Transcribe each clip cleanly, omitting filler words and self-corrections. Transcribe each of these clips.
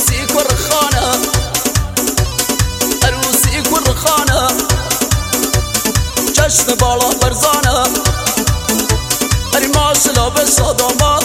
عروسی کرخانه عروسی کرخانه چشم بالا برزانه اری ماشلا به شادامات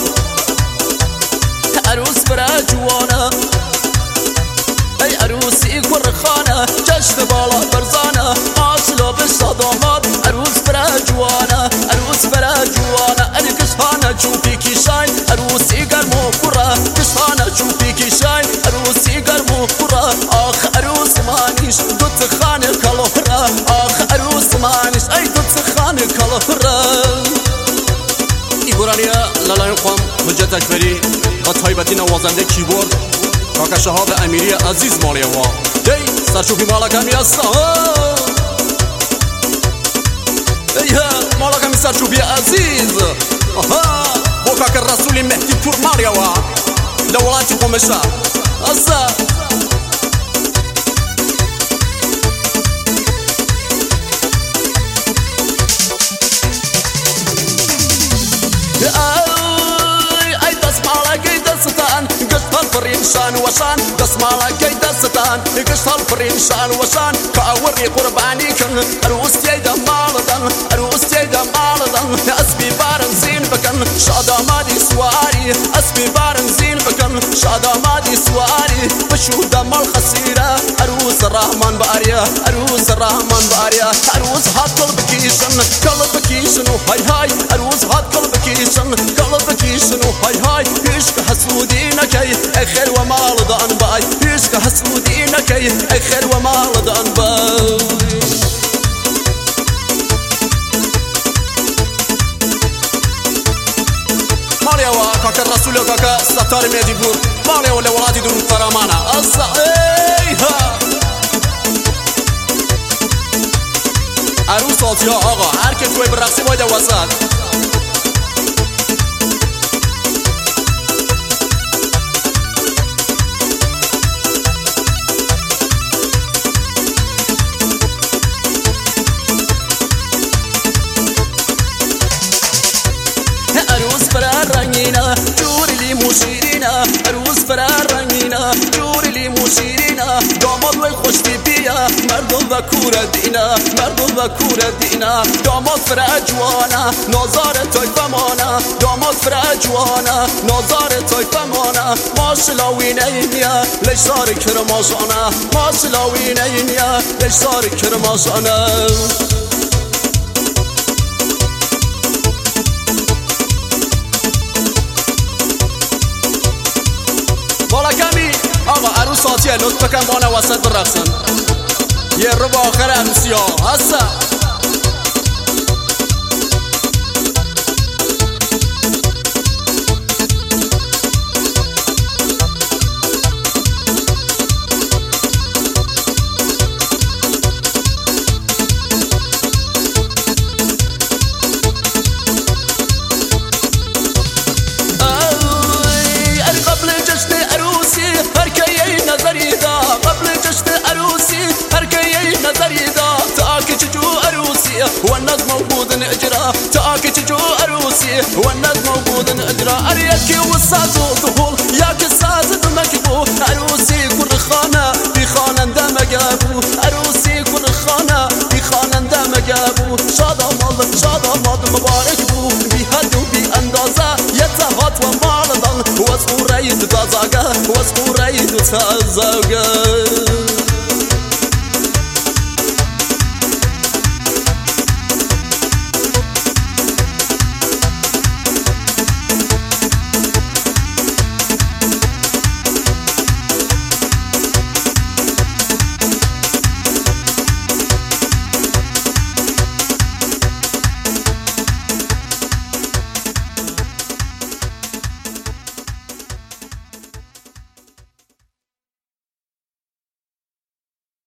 عروس برا جوانه ای عروسی کرخانه چشم بالا برزانه ماشلا به شادامات عروس برا جوانه عروس برا جوانه اری کشانه چوبی کشاین عروسی گرمو پورا کشانه چوبی کشاین عروسی گرمو پورا آخ عروس مانیش دوت خانه کلوهره آخ عروس مانیش ای دوت خانه کلوهره ایگورانیا لالای خوام حجت اکبری و تایبتی نوازنده کیبورد کاکا شهاب امیری عزیز مالیه وا دی سرچوبی مالا کمی هستا ایه مالا کمی سرچوبی عزیز بو کاکا رسولی مهدی پور مالیه وا لولاتی قومشا هستا شان وشان دسمالا كي دستان قشط الفرين شان وشان كاوري قرباني كن عروستي دمالدن عروستي دمالدن اسبي بارن زين بكن شادامادي سواري اسبي بارن زين بكن شادامادي سواري بشو دمال خسيرة عروس الرحمن باريا عروس الرحمن باريا عروس هات قلبكيشن قلبكيشن هاي هاي عروس هات قلبكيشن قلبكيشن هاي هاي عشق حسودينكي اخر ومال دان باي عشق حسودينكي اخر ومال دان باي ماليا وكاكا الرسول وكاكا ستار ميديبور ماليا ولا ولادي دون فرامانا اصا ايها عروساتي ها آقا هر که توی برقصی باید وسط عروس فرار رنگینا جوری لی موشیرینا عروس فرار رنگینا جوری لی موشیرینا داماد وی خوش بیا مردم و کور دینا مردم و کور دینا داماد فرار جوانا نازار توی فمانا داماد فرار جوانا نازار توی فمانا ماشلا وینینیا لشار کرماشانا ماشلا وینینیا لشار کرماشانا بالا کمی آقا عروساتیه لطفا کم بانا وسط برقصن یه رو با آخر عروسی ها هستا والناس موجود اجرا تاكي تجو عروسي والناس موجود اجرا اريكي والساز وطفول ياك الساز مكبو عروسي كل خانه بخانه دمجابو عروسي كل خانه بخانه دمجابو شاداماد مبارك بو بهدو باندازه يتهات ومالدن واسقو ريد تازاقه واسقو ريد تازاقه